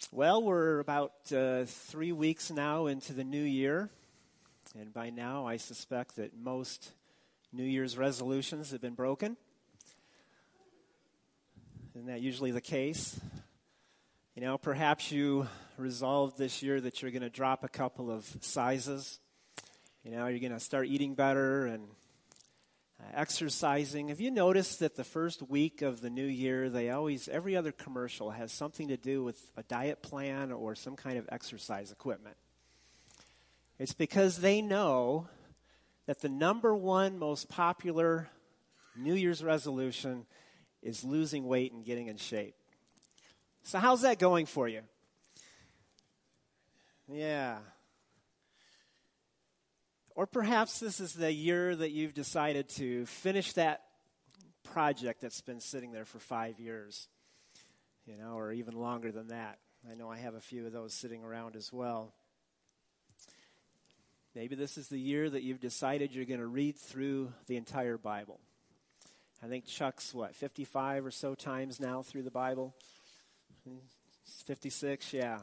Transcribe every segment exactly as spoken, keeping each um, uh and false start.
Well, we're about uh, three weeks now into the new year, and by now I suspect that most New Year's resolutions have been broken. Isn't that usually the case? You know, perhaps you resolved this year that you're going to drop a couple of sizes. You know, you're going to start eating better and uh, exercising. Have you noticed that the first week of the new year, they always, every other commercial has something to do with a diet plan or some kind of exercise equipment? It's because they know that the number one most popular New Year's resolution is losing weight and getting in shape. So how's that going for you? Yeah. Or perhaps this is the year that you've decided to finish that project that's been sitting there for five years, you know, or even longer than that. I know I have a few of those sitting around as well. Maybe this is the year that you've decided you're going to read through the entire Bible. I think Chuck's, what, fifty-five or so times now through the Bible? fifty-six, yeah.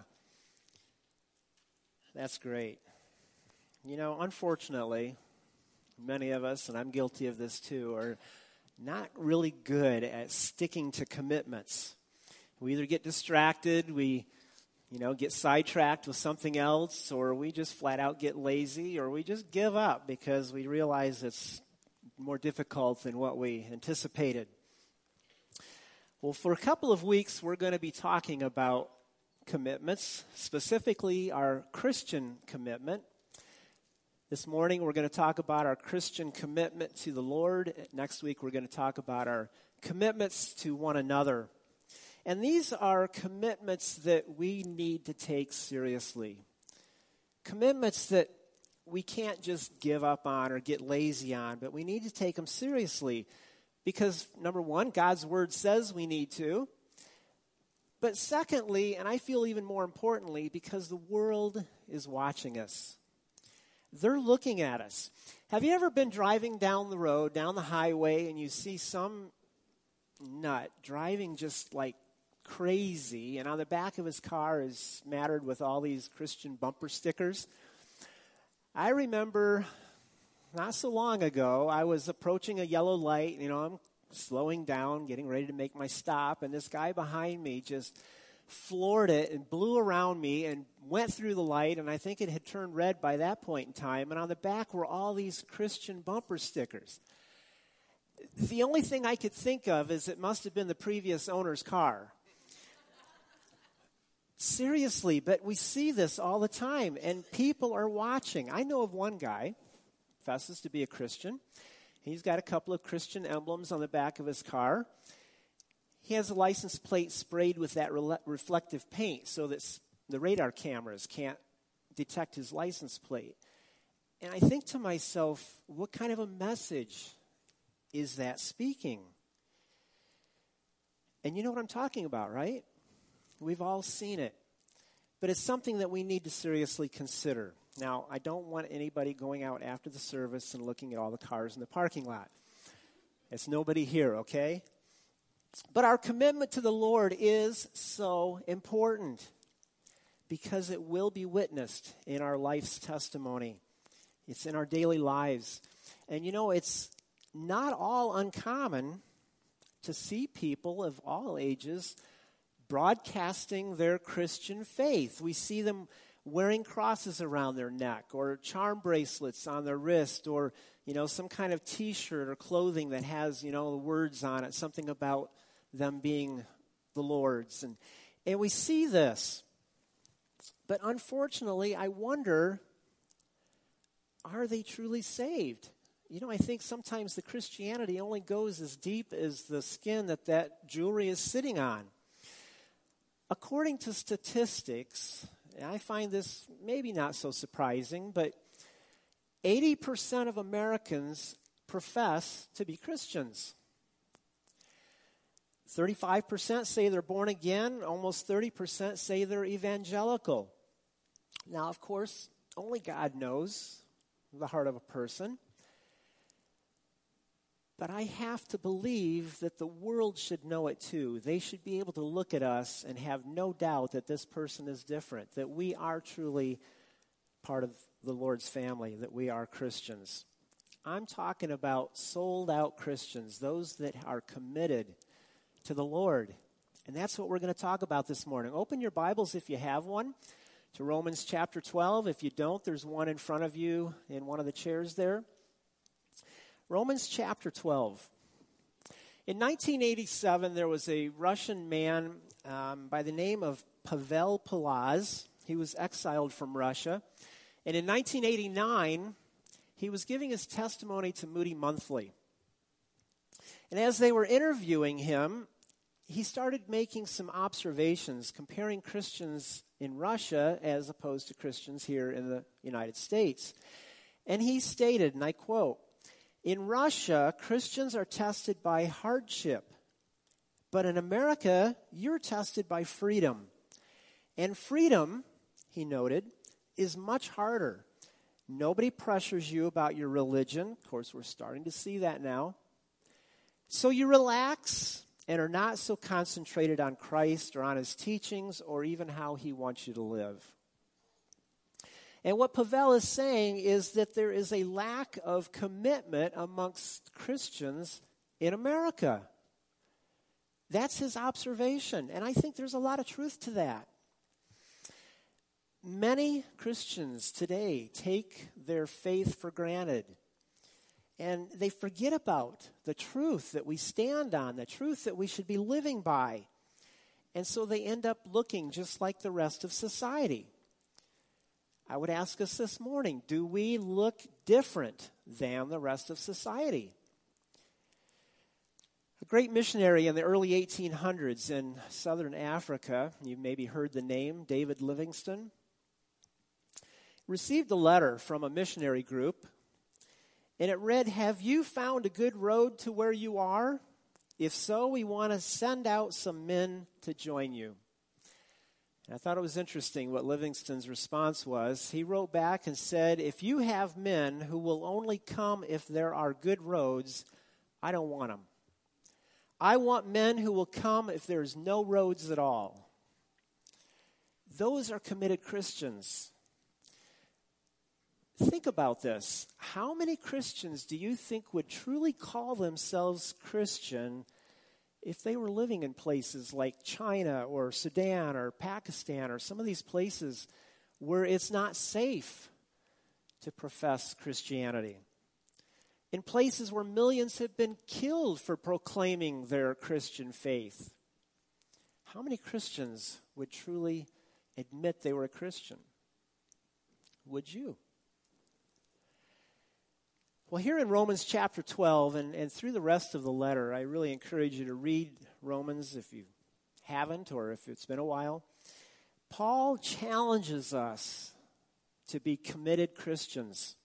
That's great. You know, unfortunately, many of us, and I'm guilty of this too, are not really good at sticking to commitments. We either get distracted, we, you know, get sidetracked with something else, or we just flat out get lazy, or we just give up because we realize it's more difficult than what we anticipated. Well, for a couple of weeks, we're going to be talking about commitments, specifically our Christian commitment. This morning, we're going to talk about our Christian commitment to the Lord. Next week, we're going to talk about our commitments to one another. And these are commitments that we need to take seriously. Commitments that we can't just give up on or get lazy on, but we need to take them seriously. Because, number one, God's Word says we need to. But secondly, and I feel even more importantly, because the world is watching us. They're looking at us. Have you ever been driving down the road, down the highway, and you see some nut driving just like crazy, and on the back of his car is smattered with all these Christian bumper stickers? I remember not so long ago, I was approaching a yellow light. You know, I'm slowing down, getting ready to make my stop, and this guy behind me just floored it and blew around me and went through the light, and I think it had turned red by that point in time, and on the back were all these Christian bumper stickers. The only thing I could think of is it must have been the previous owner's car. Seriously, but we see this all the time, and people are watching. I know of one guy, professes to be a Christian. He's got a couple of Christian emblems on the back of his car. He has a license plate sprayed with that re- reflective paint so that the radar cameras can't detect his license plate. And I think to myself, what kind of a message is that speaking? And you know what I'm talking about, right? We've all seen it. But it's something that we need to seriously consider. Now, I don't want anybody going out after the service and looking at all the cars in the parking lot. It's nobody here, okay? But our commitment to the Lord is so important because it will be witnessed in our life's testimony. It's in our daily lives. And you know, it's not all uncommon to see people of all ages broadcasting their Christian faith. We see them wearing crosses around their neck or charm bracelets on their wrist or, you know, some kind of T-shirt or clothing that has, you know, the words on it, something about them being the Lord's. And, and we see this. But unfortunately, I wonder, are they truly saved? You know, I think sometimes the Christianity only goes as deep as the skin that that jewelry is sitting on. According to statistics, and I find this maybe not so surprising, but eighty percent of Americans profess to be Christians. thirty-five percent say they're born again. Almost thirty percent say they're evangelical. Now, of course, only God knows the heart of a person. But I have to believe that the world should know it too. They should be able to look at us and have no doubt that this person is different, that we are truly part of the Lord's family, that we are Christians. I'm talking about sold-out Christians, those that are committed to the Lord. And that's what we're going to talk about this morning. Open your Bibles if you have one to Romans chapter twelve. If you don't, there's one in front of you in one of the chairs there. Romans chapter twelve. In nineteen eighty-seven, there was a Russian man um, by the name of Pavel Palaz. He was exiled from Russia. And in nineteen eighty-nine, he was giving his testimony to Moody Monthly. And as they were interviewing him, he started making some observations comparing Christians in Russia as opposed to Christians here in the United States. And he stated, and I quote, "In Russia, Christians are tested by hardship, but in America, you're tested by freedom. And freedom," he noted, "is much harder. Nobody pressures you about your religion." Of course, we're starting to see that now. "So you relax and are not so concentrated on Christ or on his teachings or even how he wants you to live." And what Pavel is saying is that there is a lack of commitment amongst Christians in America. That's his observation, and I think there's a lot of truth to that. Many Christians today take their faith for granted, and they forget about the truth that we stand on, the truth that we should be living by. And so they end up looking just like the rest of society. I would ask us this morning, do we look different than the rest of society? A great missionary in the early eighteen hundreds in southern Africa, you've maybe heard the name, David Livingstone, received a letter from a missionary group, and it read, "Have you found a good road to where you are? If so, we want to send out some men to join you." And I thought it was interesting what Livingstone's response was. He wrote back and said, "If you have men who will only come if there are good roads, I don't want them. I want men who will come if there's no roads at all." Those are committed Christians. Think about this. How many Christians do you think would truly call themselves Christian if they were living in places like China or Sudan or Pakistan or some of these places where it's not safe to profess Christianity? In places where millions have been killed for proclaiming their Christian faith. How many Christians would truly admit they were a Christian? Would you? Well, here in Romans chapter twelve and, and through the rest of the letter, I really encourage you to read Romans if you haven't or if it's been a while. Paul challenges us to be committed Christians.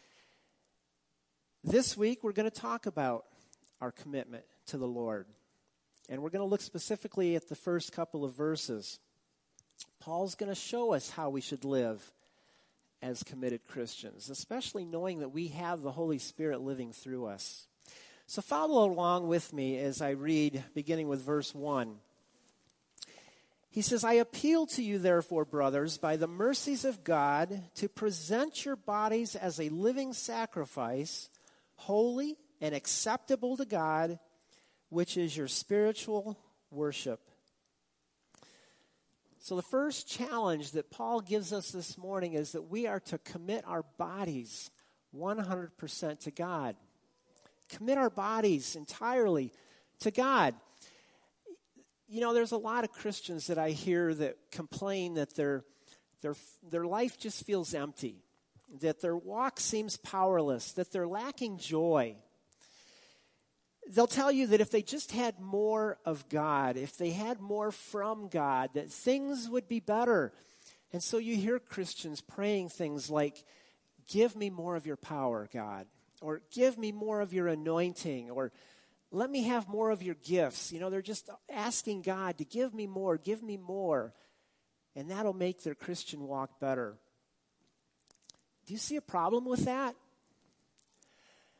This week, we're going to talk about our commitment to the Lord. And we're going to look specifically at the first couple of verses. Paul's going to show us how we should live as committed Christians, especially knowing that we have the Holy Spirit living through us. So follow along with me as I read, beginning with verse one. He says, "I appeal to you, therefore, brothers, by the mercies of God, to present your bodies as a living sacrifice, holy and acceptable to God, which is your spiritual worship." So the first challenge that Paul gives us this morning is that we are to commit our bodies one hundred percent to God. Commit our bodies entirely to God. You know, there's a lot of Christians that I hear that complain that their their their life just feels empty, that their walk seems powerless, that they're lacking joy. They'll tell you that if they just had more of God, if they had more from God, that things would be better. And so you hear Christians praying things like, "Give me more of your power, God," or "Give me more of your anointing," or "Let me have more of your gifts." You know, they're just asking God to give me more, give me more. And that'll make their Christian walk better. Do you see a problem with that?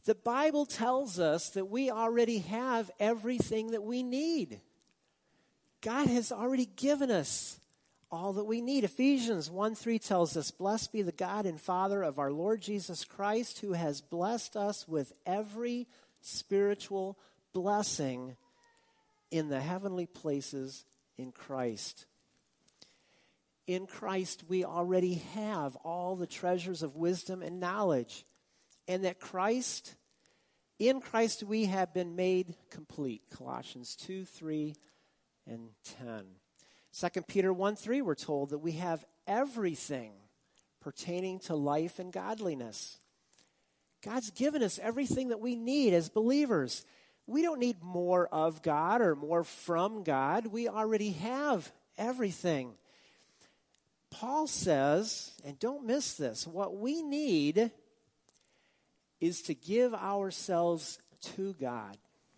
The Bible tells us that we already have everything that we need. God has already given us all that we need. Ephesians one three tells us, "Blessed be the God and Father of our Lord Jesus Christ, who has blessed us with every spiritual blessing in the heavenly places in Christ." In Christ, we already have all the treasures of wisdom and knowledge. And that Christ, in Christ, we have been made complete. Colossians two, three, and ten. Second Peter one three, we're told that we have everything pertaining to life and godliness. God's given us everything that we need as believers. We don't need more of God or more from God. We already have everything. Paul says, and don't miss this, what we need is to give ourselves to God.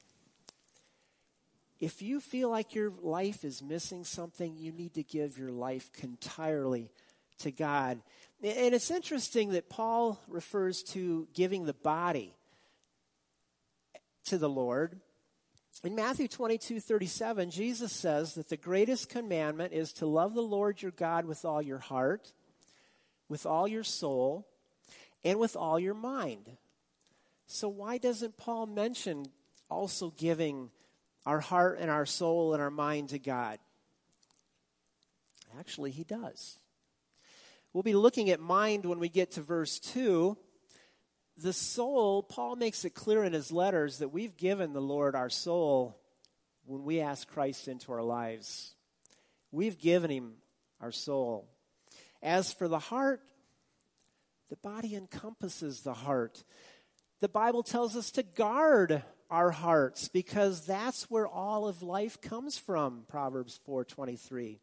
If you feel like your life is missing something, you need to give your life entirely to God. And it's interesting that Paul refers to giving the body to the Lord. In Matthew twenty-two thirty-seven, Jesus says that the greatest commandment is to love the Lord your God with all your heart, with all your soul, and with all your mind. So why doesn't Paul mention also giving our heart and our soul and our mind to God? Actually, he does. We'll be looking at mind when we get to verse two. The soul, Paul makes it clear in his letters that we've given the Lord our soul when we ask Christ into our lives. We've given him our soul. As for the heart, the body encompasses the heart. The Bible tells us to guard our hearts because that's where all of life comes from, Proverbs four twenty-three.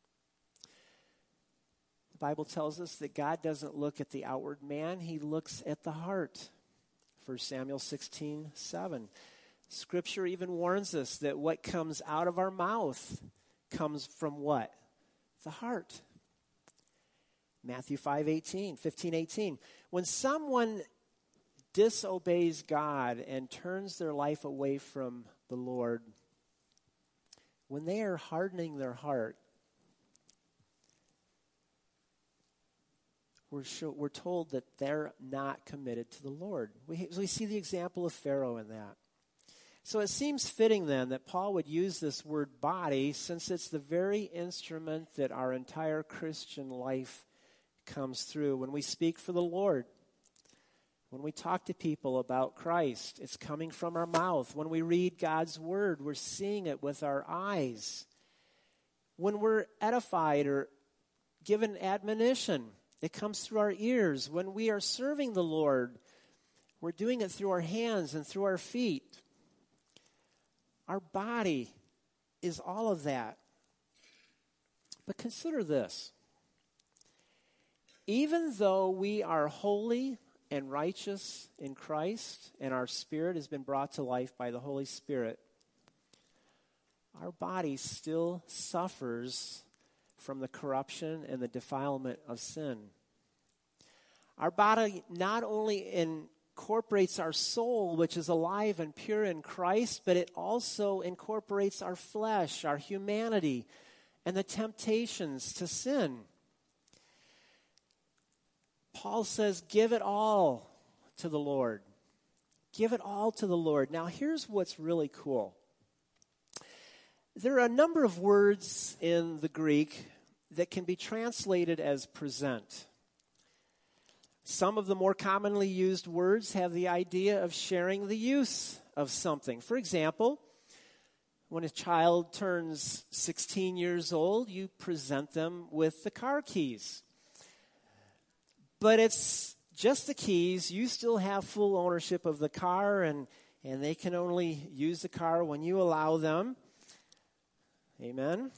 The Bible tells us that God doesn't look at the outward man, he looks at the heart. First Samuel sixteen seven. Scripture even warns us that what comes out of our mouth comes from what? The heart. Matthew five eighteen, fifteen eighteen. When someone disobeys God and turns their life away from the Lord, when they are hardening their heart, We're, show, we're told that they're not committed to the Lord. We, we see the example of Pharaoh in that. So it seems fitting then that Paul would use this word body since it's the very instrument that our entire Christian life comes through. When we speak for the Lord, when we talk to people about Christ, it's coming from our mouth. When we read God's word, we're seeing it with our eyes. When we're edified or given admonition, it comes through our ears. When we are serving the Lord, we're doing it through our hands and through our feet. Our body is all of that. But consider this. Even though we are holy and righteous in Christ, and our spirit has been brought to life by the Holy Spirit, our body still suffers from the corruption and the defilement of sin. Our body not only incorporates our soul, which is alive and pure in Christ, but it also incorporates our flesh, our humanity, and the temptations to sin. Paul says, give it all to the Lord. Give it all to the Lord. Now, here's what's really cool. There are a number of words in the Greek that can be translated as present. Some of the more commonly used words have the idea of sharing the use of something. For example, when a child turns sixteen years old, you present them with the car keys. But it's just the keys. You still have full ownership of the car, and, and they can only use the car when you allow them. Amen.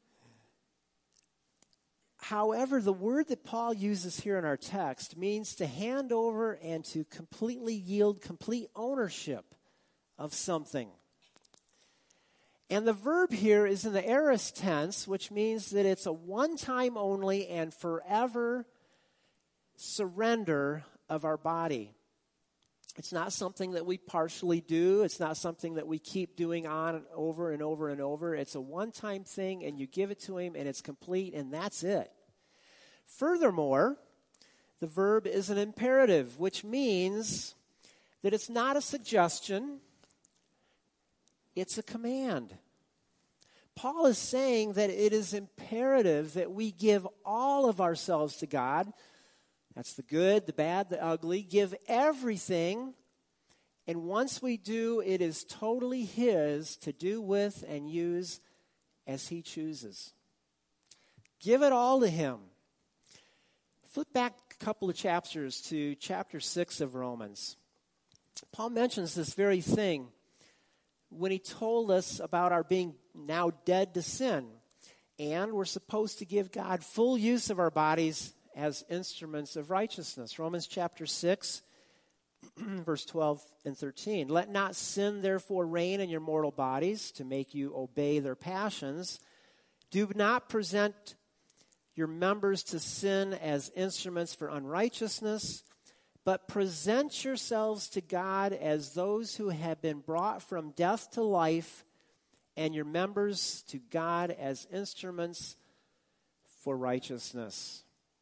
However, the word that Paul uses here in our text means to hand over and to completely yield complete ownership of something. And the verb here is in the aorist tense, which means that it's a one-time only and forever surrender of our body. It's not something that we partially do. It's not something that we keep doing on and over and over and over. It's a one-time thing, and you give it to him, and it's complete, and that's it. Furthermore, the verb is an imperative, which means that it's not a suggestion, it's a command. Paul is saying that it is imperative that we give all of ourselves to God. That's the good, the bad, the ugly. Give everything. And once we do, it is totally his to do with and use as he chooses. Give it all to him. Flip back a couple of chapters to chapter six of Romans. Paul mentions this very thing when he told us about our being now dead to sin. And we're supposed to give God full use of our bodies as instruments of righteousness. Romans chapter six, verse twelve and thirteen. Let not sin therefore reign in your mortal bodies to make you obey their passions. Do not present your members to sin as instruments for unrighteousness, but present yourselves to God as those who have been brought from death to life, and your members to God as instruments for righteousness.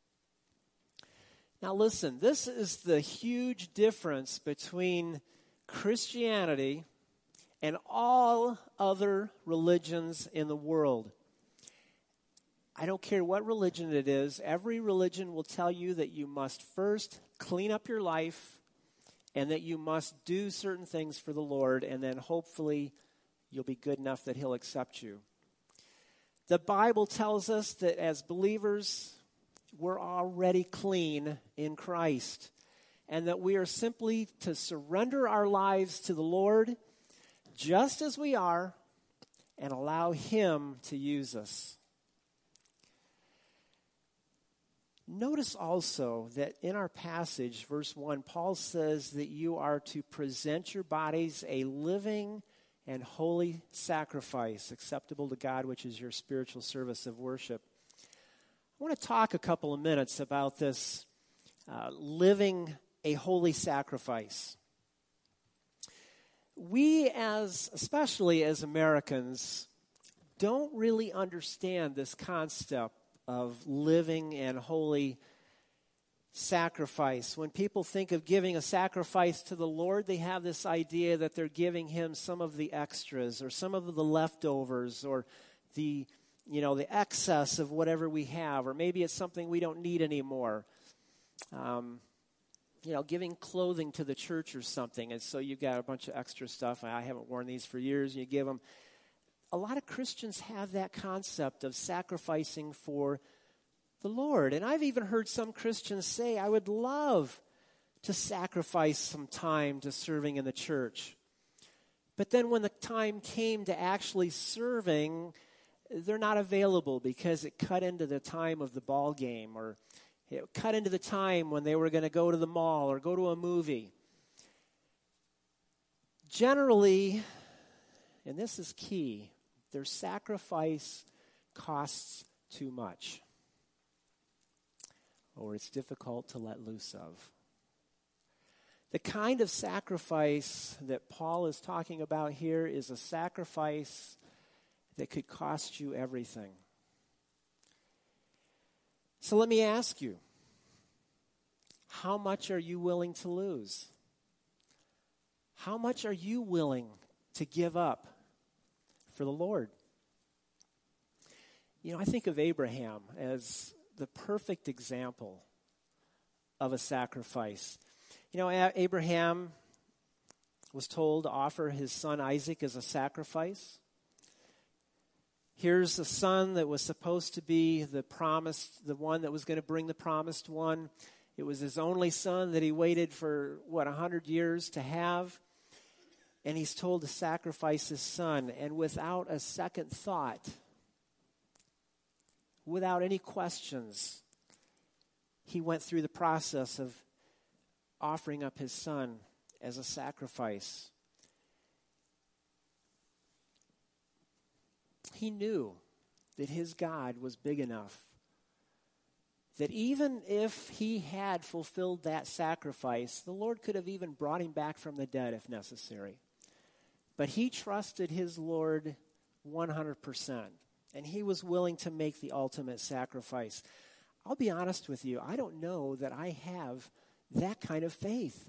Now listen, this is the huge difference between Christianity and all other religions in the world. I don't care what religion it is, every religion will tell you that you must first clean up your life and that you must do certain things for the Lord, and then hopefully you'll be good enough that he'll accept you. The Bible tells us that as believers, we're already clean in Christ, and that we are simply to surrender our lives to the Lord just as we are and allow him to use us. Notice also that in our passage, verse one, Paul says that you are to present your bodies a living and holy sacrifice, acceptable to God, which is your spiritual service of worship. I want to talk a couple of minutes about this uh, living a holy sacrifice. We, as especially as Americans, don't really understand this concept of living and holy sacrifice. When people think of giving a sacrifice to the Lord, they have this idea that they're giving him some of the extras or some of the leftovers or the, you know, the excess of whatever we have, or maybe it's something we don't need anymore. Um, you know, giving clothing to the church or something, and so you've got a bunch of extra stuff. I haven't worn these for years, and you give them. A lot of Christians have that concept of sacrificing for the Lord. And I've even heard some Christians say, I would love to sacrifice some time to serving in the church. But then when the time came to actually serving, they're not available because it cut into the time of the ball game, or it cut into the time when they were going to go to the mall or go to a movie. Generally, and this is key, their sacrifice costs too much, or it's difficult to let loose of. The kind of sacrifice that Paul is talking about here is a sacrifice that could cost you everything. So let me ask you, how much are you willing to lose? How much are you willing to give up for the Lord? You know, I think of Abraham as the perfect example of a sacrifice. You know, Abraham was told to offer his son Isaac as a sacrifice. Here's a son that was supposed to be the promised, the one that was going to bring the promised one. It was his only son that he waited for, what, a hundred years to have. And he's told to sacrifice his son. And without a second thought, without any questions, he went through the process of offering up his son as a sacrifice. He knew that his God was big enough that even if he had fulfilled that sacrifice, the Lord could have even brought him back from the dead if necessary. But he trusted his Lord one hundred percent, and he was willing to make the ultimate sacrifice. I'll be honest with you, I don't know that I have that kind of faith.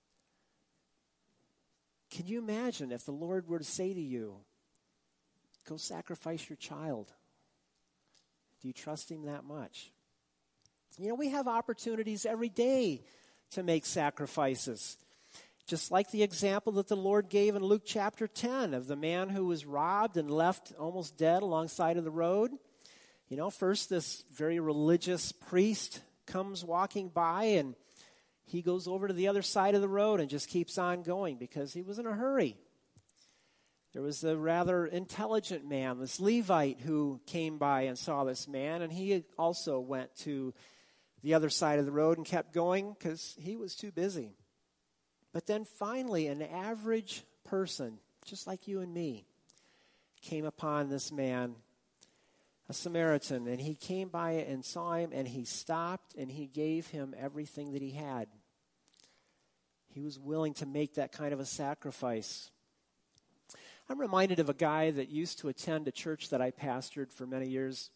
Can you imagine if the Lord were to say to you, go sacrifice your child? Do you trust him that much? You know, we have opportunities every day to make sacrifices. Just like the example that the Lord gave in Luke chapter ten of the man who was robbed and left almost dead alongside of the road. You know, first this very religious priest comes walking by, and he goes over to the other side of the road and just keeps on going because he was in a hurry. There was a rather intelligent man, this Levite, who came by and saw this man, and he also went to the other side of the road and kept going because he was too busy. But then finally, an average person, just like you and me, came upon this man, a Samaritan, and he came by and saw him, and he stopped, and he gave him everything that he had. He was willing to make that kind of a sacrifice. I'm reminded of a guy that used to attend a church that I pastored for many years.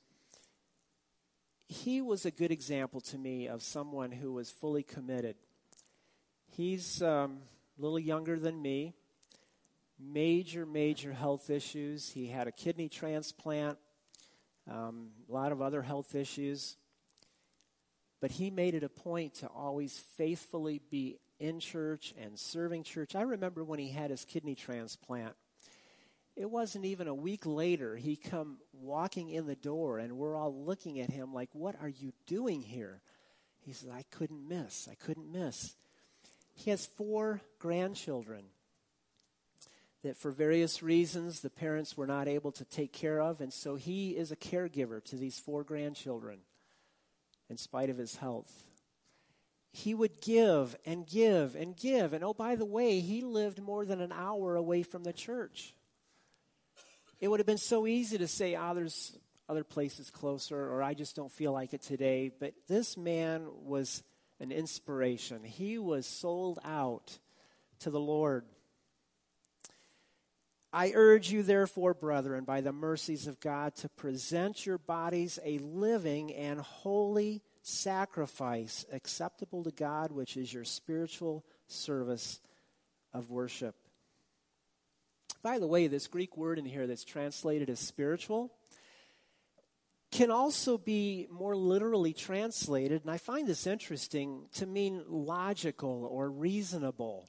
He was a good example to me of someone who was fully committed. He's um, a little younger than me. Major, major health issues. He had a kidney transplant, um, a lot of other health issues. But he made it a point to always faithfully be in church and serving church. I remember when he had his kidney transplant. It wasn't even a week later, he come walking in the door, and we're all looking at him like, what are you doing here? He says, I couldn't miss. I couldn't miss. He has four grandchildren that for various reasons the parents were not able to take care of, and so he is a caregiver to these four grandchildren in spite of his health. He would give and give and give, and oh, by the way, he lived more than an hour away from the church. It would have been so easy to say, ah, oh, there's other places closer, or I just don't feel like it today. But this man was an inspiration. He was sold out to the Lord. I urge you, therefore, brethren, by the mercies of God, to present your bodies a living and holy sacrifice, acceptable to God, which is your spiritual service of worship. By the way, this Greek word in here that's translated as spiritual can also be more literally translated, and I find this interesting, to mean logical or reasonable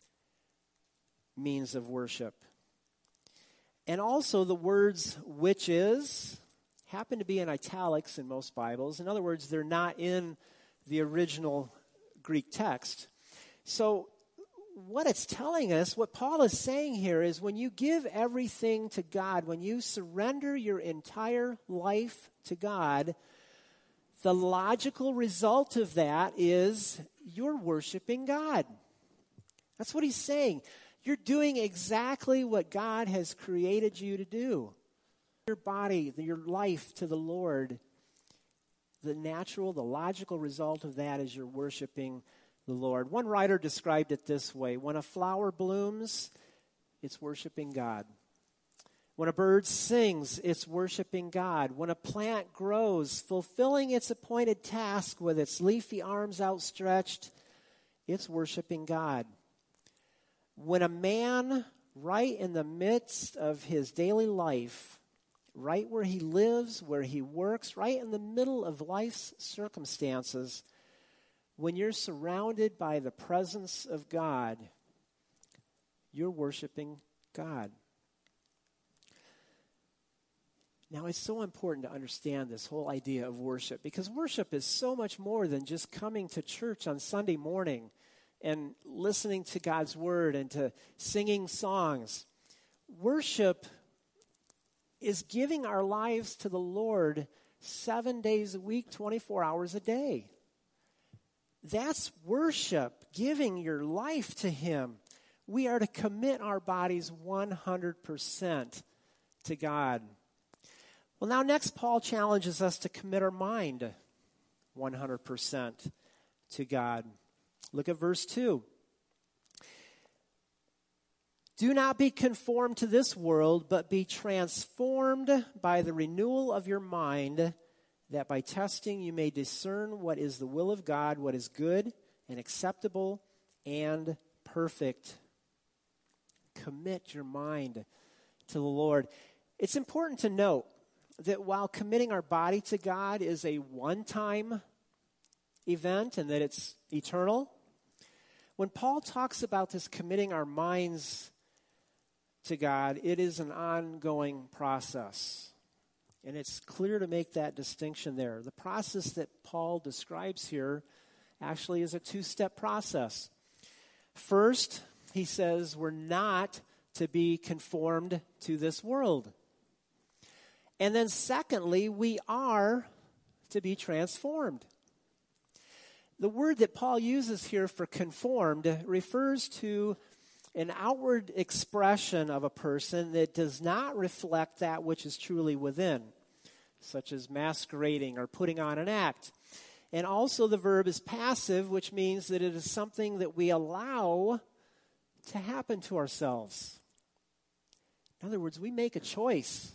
means of worship. And also the words which is happen to be in italics in most Bibles. In other words, they're not in the original Greek text. So what it's telling us, what Paul is saying here is when you give everything to God, when you surrender your entire life to God, the logical result of that is you're worshiping God. That's what he's saying. You're doing exactly what God has created you to do. Your body, your life to the Lord, the natural, the logical result of that is you're worshiping the Lord. One writer described it this way: when a flower blooms, it's worshiping God. When a bird sings, it's worshiping God. When a plant grows, fulfilling its appointed task with its leafy arms outstretched, it's worshiping God. When a man, right in the midst of his daily life, right where he lives, where he works, right in the middle of life's circumstances, when you're surrounded by the presence of God, you're worshiping God. Now, it's so important to understand this whole idea of worship, because worship is so much more than just coming to church on Sunday morning and listening to God's word and to singing songs. Worship is giving our lives to the Lord seven days a week, twenty-four hours a day. That's worship, giving your life to him. We are to commit our bodies one hundred percent to God. Well, now next Paul challenges us to commit our mind. one hundred percent to God. Look at verse two. Do not be conformed to this world, but be transformed by the renewal of your mind, that by testing you may discern what is the will of God, what is good and acceptable and perfect. Commit your mind to the Lord. It's important to note that while committing our body to God is a one-time event and that it's eternal, when Paul talks about this committing our minds to God, it is an ongoing process. And it's clear to make that distinction there. The process that Paul describes here actually is a two-step process. First, he says we're not to be conformed to this world. And then secondly, we are to be transformed. The word that Paul uses here for conformed refers to an outward expression of a person that does not reflect that which is truly within, such as masquerading or putting on an act. And also the verb is passive, which means that it is something that we allow to happen to ourselves. In other words, we make a choice.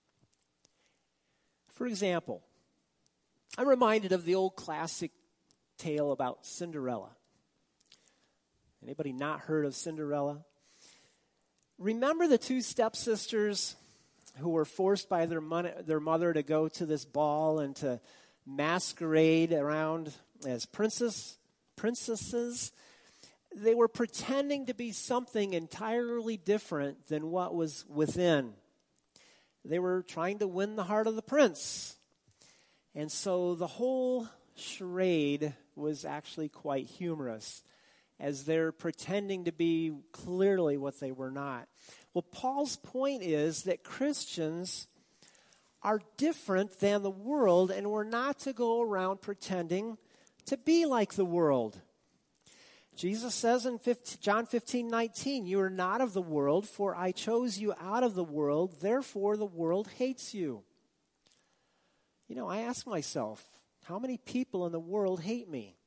For example, I'm reminded of the old classic tale about Cinderella. Anybody not heard of Cinderella? Remember the two stepsisters who were forced by their, mon- their mother to go to this ball and to masquerade around as princess, princesses? They were pretending to be something entirely different than what was within. They were trying to win the heart of the prince. And so the whole charade was actually quite humorous, as they're pretending to be clearly what they were not. Well, Paul's point is that Christians are different than the world, and we're not to go around pretending to be like the world. Jesus says in John fifteen nineteen, you are not of the world, for I chose you out of the world, therefore the world hates you. You know, I ask myself, how many people in the world hate me?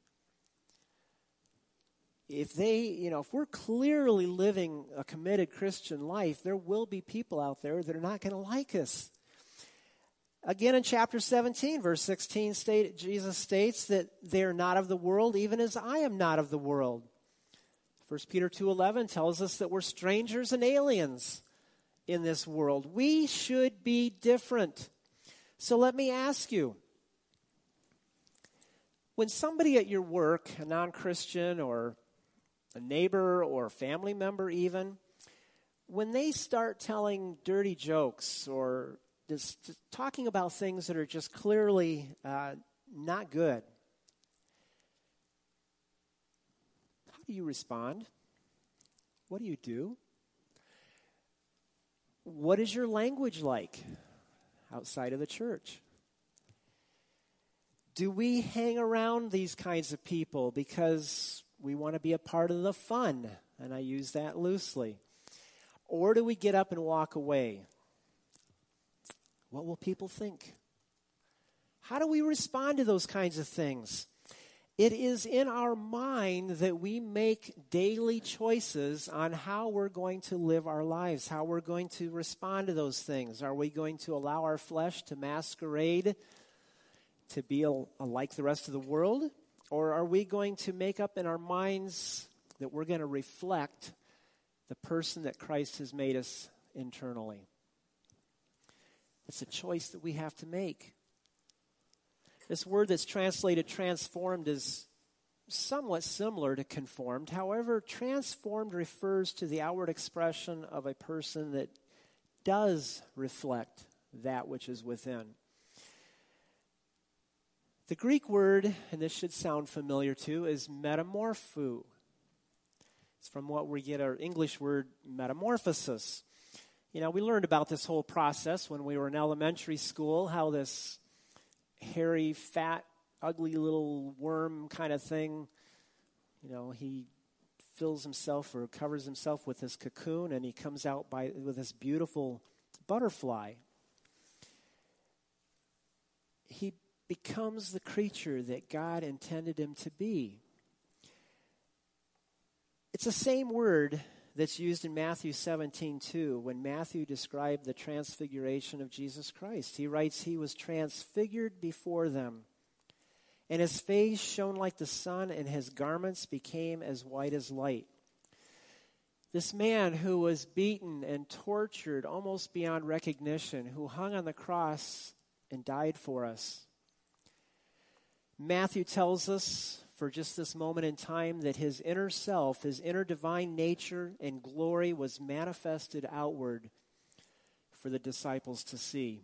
If they, you know, if we're clearly living a committed Christian life, there will be people out there that are not going to like us. Again, in chapter seventeen, verse sixteen, state, Jesus states that they are not of the world, even as I am not of the world. First Peter two eleven tells us that we're strangers and aliens in this world. We should be different. So let me ask you, when somebody at your work, a non-Christian or a neighbor or family member even, when they start telling dirty jokes or just, just talking about things that are just clearly uh, not good, how do you respond? What do you do? What is your language like outside of the church? Do we hang around these kinds of people because we want to be a part of the fun? And I use that loosely. Or do we get up and walk away? What will people think? How do we respond to those kinds of things? It is in our mind that we make daily choices on how we're going to live our lives, how we're going to respond to those things. Are we going to allow our flesh to masquerade to be a, a like the rest of the world? Or are we going to make up in our minds that we're going to reflect the person that Christ has made us internally? It's a choice that we have to make. This word that's translated transformed is somewhat similar to conformed. However, transformed refers to the outward expression of a person that does reflect that which is within. The Greek word, and this should sound familiar too, is metamorpho. It's from what we get our English word metamorphosis. You know, we learned about this whole process when we were in elementary school, how this hairy, fat, ugly little worm kind of thing, you know, he fills himself or covers himself with this cocoon, and he comes out by with this beautiful butterfly. He becomes the creature that God intended him to be. It's the same word that's used in Matthew seventeen two, when Matthew described the transfiguration of Jesus Christ. He writes, he was transfigured before them, and his face shone like the sun, and his garments became as white as light. This man who was beaten and tortured almost beyond recognition, who hung on the cross and died for us. Matthew tells us for just this moment in time that his inner self, his inner divine nature and glory was manifested outward for the disciples to see.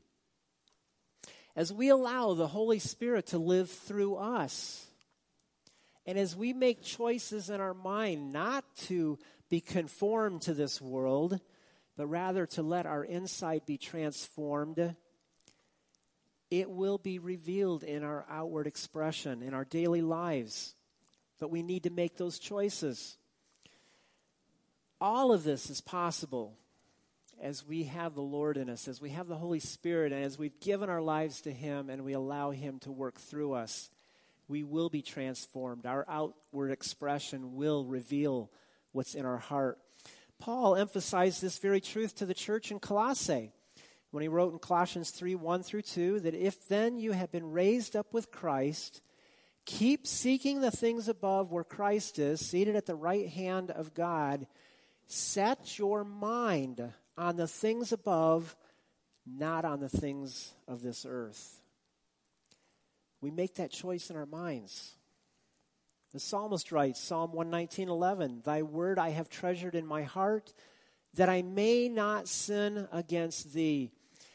As we allow the Holy Spirit to live through us, and as we make choices in our mind not to be conformed to this world, but rather to let our inside be transformed, it will be revealed in our outward expression, in our daily lives. But we need to make those choices. All of this is possible as we have the Lord in us, as we have the Holy Spirit, and as we've given our lives to him and we allow him to work through us. We will be transformed. Our outward expression will reveal what's in our heart. Paul emphasized this very truth to the church in Colossae when he wrote in Colossians three, one through two, that if then you have been raised up with Christ, keep seeking the things above where Christ is, seated at the right hand of God. Set your mind on the things above, not on the things of this earth. We make that choice in our minds. The psalmist writes, Psalm one nineteen, eleven, thy word I have treasured in my heart, that I may not sin against thee.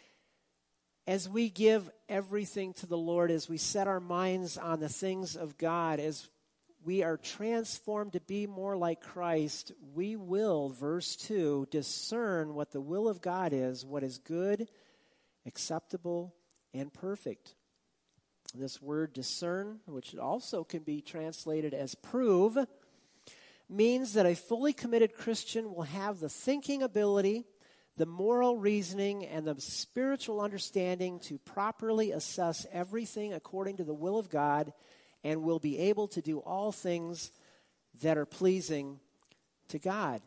As we give everything to the Lord, as we set our minds on the things of God, as we are transformed to be more like Christ, we will, verse two, discern what the will of God is, what is good, acceptable, and perfect. This word discern, which also can be translated as prove, means that a fully committed Christian will have the thinking ability, the moral reasoning, and the spiritual understanding to properly assess everything according to the will of God, and will be able to do all things that are pleasing to God.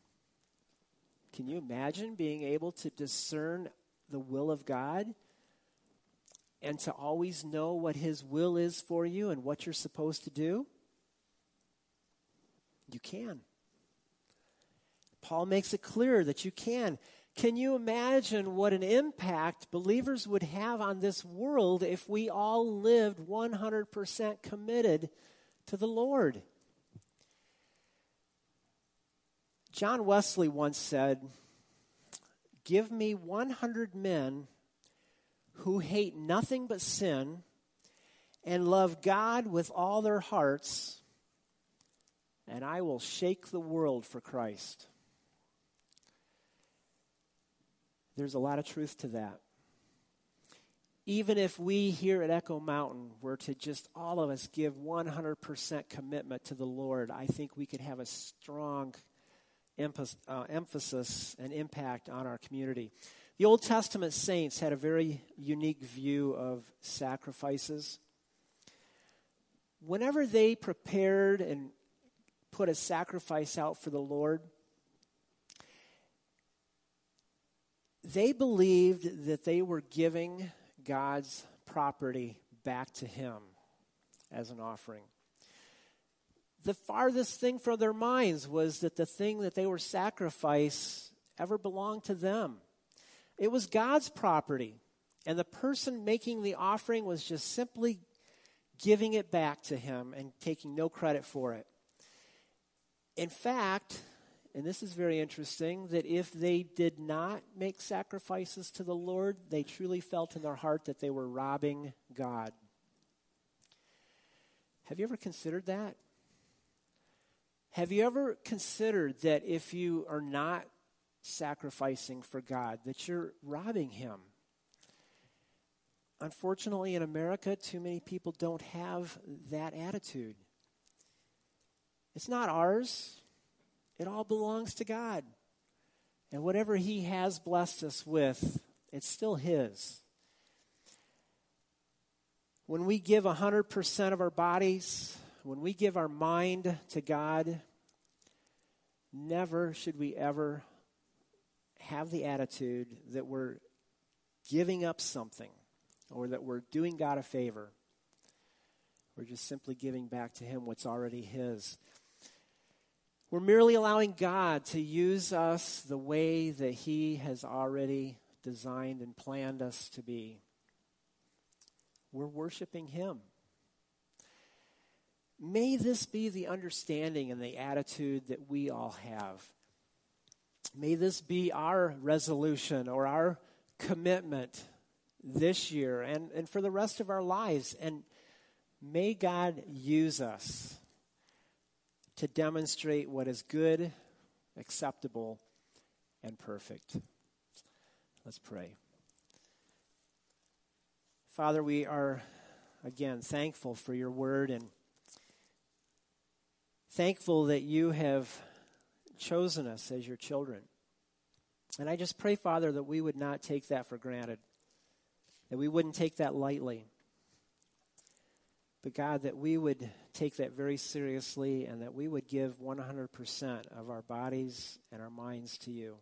Can you imagine being able to discern the will of God and to always know what his will is for you and what you're supposed to do? You can. Paul makes it clear that you can. Can you imagine what an impact believers would have on this world if we all lived one hundred percent committed to the Lord? John Wesley once said, give me one hundred men who hate nothing but sin and love God with all their hearts, and I will shake the world for Christ. There's a lot of truth to that. Even if we here at Echo Mountain were to just all of us give one hundred percent commitment to the Lord, I think we could have a strong emphasis, uh, emphasis and impact on our community. The Old Testament saints had a very unique view of sacrifices. Whenever they prepared and put a sacrifice out for the Lord, they believed that they were giving God's property back to him as an offering. The farthest thing from their minds was that the thing that they were sacrificing ever belonged to them. It was God's property, and the person making the offering was just simply giving it back to him and taking no credit for it. In fact, and this is very interesting, that if they did not make sacrifices to the Lord, they truly felt in their heart that they were robbing God. Have you ever considered that? Have you ever considered that if you are not sacrificing for God, that you're robbing him? Unfortunately, in America, too many people don't have that attitude. It's not ours. It all belongs to God. And whatever he has blessed us with, it's still his. When we give one hundred percent of our bodies, when we give our mind to God, never should we ever have the attitude that we're giving up something or that we're doing God a favor. We're just simply giving back to Him what's already His. We're merely allowing God to use us the way that He has already designed and planned us to be. We're worshiping Him. May this be the understanding and the attitude that we all have. May this be our resolution or our commitment this year and, and for the rest of our lives. And may God use us to demonstrate what is good, acceptable, and perfect. Let's pray. Father, we are, again, thankful for your word and thankful that you have chosen us as your children. And I just pray, Father, that we would not take that for granted, that we wouldn't take that lightly. But God, that we would take that very seriously and that we would give one hundred percent of our bodies and our minds to you.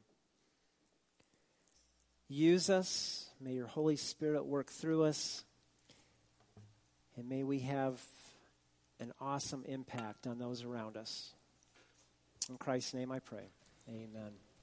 Use us. May your Holy Spirit work through us. And may we have an awesome impact on those around us. In Christ's name I pray. Amen.